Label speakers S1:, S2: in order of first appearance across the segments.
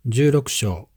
S1: 16章。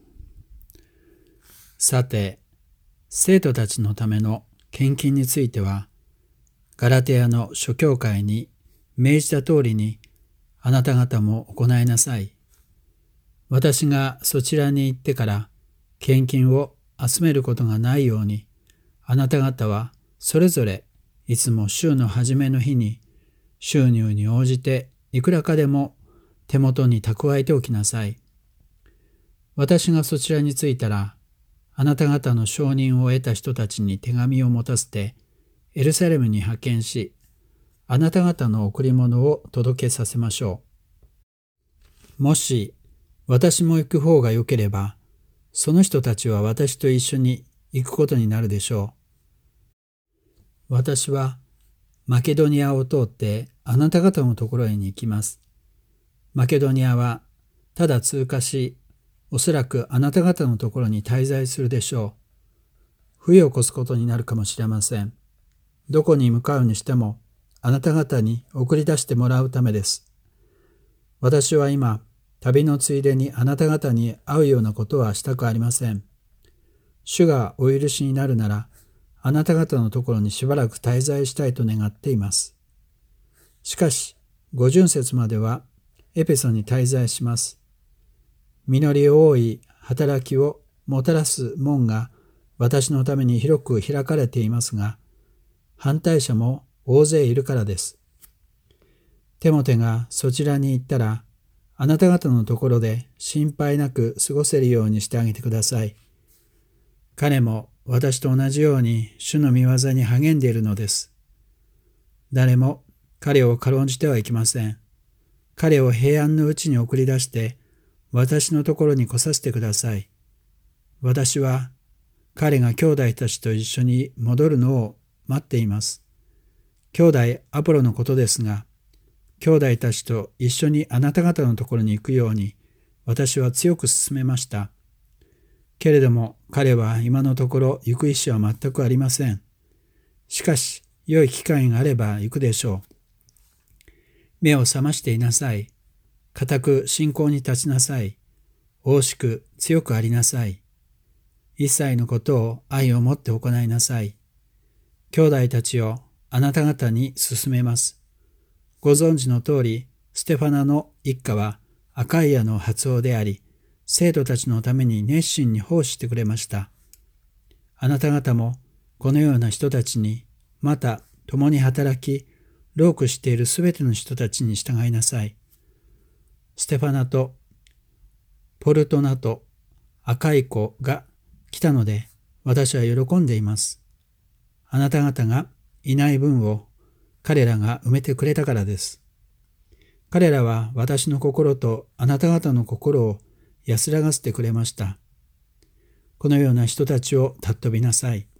S1: さて、生徒たちのための献金については、ガラテヤの諸教会に命じた通りにあなた方も行いなさい。私がそちらに行ってから献金を集めることがないように、あなた方はそれぞれいつも週の初めの日に収入に応じていくらかでも手元に蓄えておきなさい。私がそちらに着いたら、あなた方の承認を得た人たちに手紙を持たせて、エルサレムに派遣し、あなた方の贈り物を届けさせましょう。もし私も行く方が良ければ、その人たちは私と一緒に行くことになるでしょう。私はマケドニアを通ってあなた方のところへに行きます。マケドニアはただ通過し、おそらくあなた方のところに滞在するでしょう。冬を越すことになるかもしれません。どこに向かうにしても、あなた方に送り出してもらうためです。私は今、旅のついでにあなた方に会うようなことはしたくありません。主がお許しになるなら、あなた方のところにしばらく滞在したいと願っています。しかし、五旬節まではエペソに滞在します。実り多い働きをもたらす門が私のために広く開かれていますが、反対者も大勢いるからです。テモテがそちらに行ったら、あなた方のところで心配なく過ごせるようにしてあげてください。彼も私と同じように主の御業に励んでいるのです。誰も彼を軽んじてはいけません。彼を平安のうちに送り出して、私のところに来させてください。私は彼が兄弟たちと一緒に戻るのを待っています。兄弟アポロのことですが、兄弟たちと一緒にあなた方のところに行くように私は強く勧めました。けれども彼は今のところ行く意思は全くありません。しかし良い機会があれば行くでしょう。目を覚ましていなさい。固く信仰に立ちなさい。大しく強くありなさい。一切のことを愛を持って行いなさい。兄弟たちをあなた方に勧めます。ご存知の通り、ステファナの一家はアカイアの発音であり、生徒たちのために熱心に奉仕してくれました。あなた方もこのような人たちに、また共に働き、労苦しているすべての人たちに従いなさい。ステファナとポルトナとアカイコが来たので私は喜んでいます。あなた方がいない分を彼らが埋めてくれたからです。彼らは私の心とあなた方の心を安らがせてくれました。このような人たちを尊びなさい。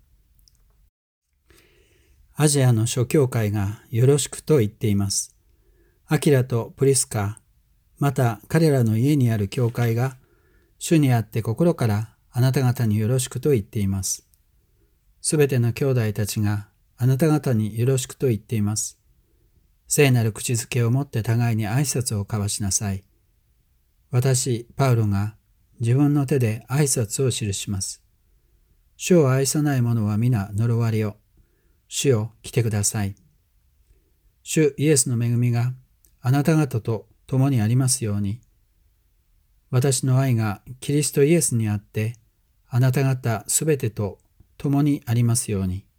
S1: アジアの諸教会がよろしくと言っています。アキラとプリスカ、また彼らの家にある教会が主にあって心からあなた方によろしくと言っています。すべての兄弟たちがあなた方によろしくと言っています。聖なる口づけをもって互いに挨拶を交わしなさい。私、パウロが自分の手で挨拶を記します。主を愛さない者は皆呪われよ。主よ、来てください。主イエスの恵みがあなた方と共にありますように。私の愛がキリストイエスにあって、あなた方すべてと共にありますように。